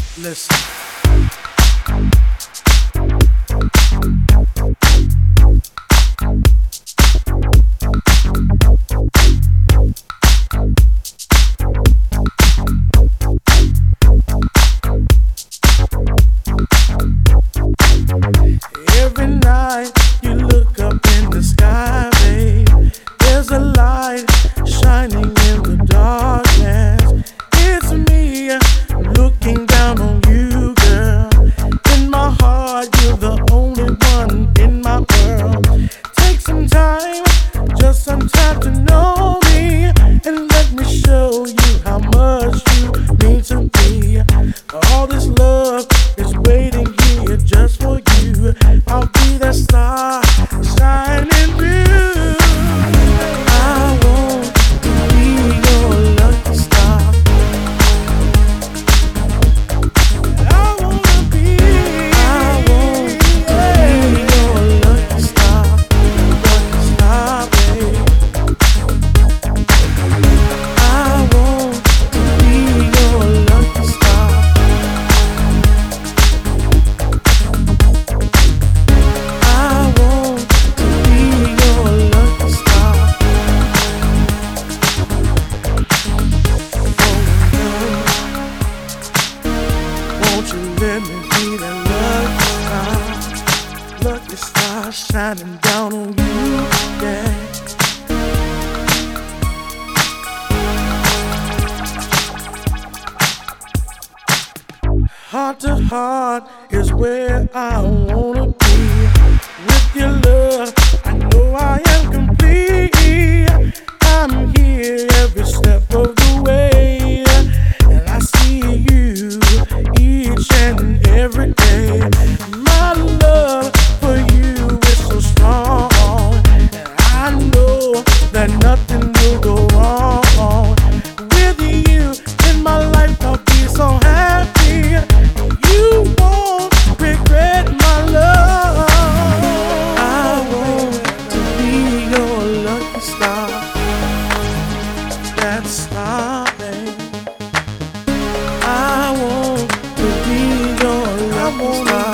Listen. Every night you look up in the sky, babe. There's a light shining in the darkness. It's me looking down on you, girl. In my heart, you're the only one in my world. Take some time, just some time to know me, and let me show you how much you mean to me. All this love is waiting here just for you. I'll be that star shining through. I want to be your lucky star. I want to be your lucky star, babe. I want to be your lucky star. I want to be your lucky star. Won't you let me be that lucky star shining down on you, yeah. Heart to heart is where I wanna be. With your love, I know I am complete. I'm here every step of the way, and I see you each and every day. My love for you is so strong, and I know that nothing will go wrong. With you in my life, I'll be so happy. You won't regret my love. I want to be your lucky star. That star, babe. I want to be your lucky star.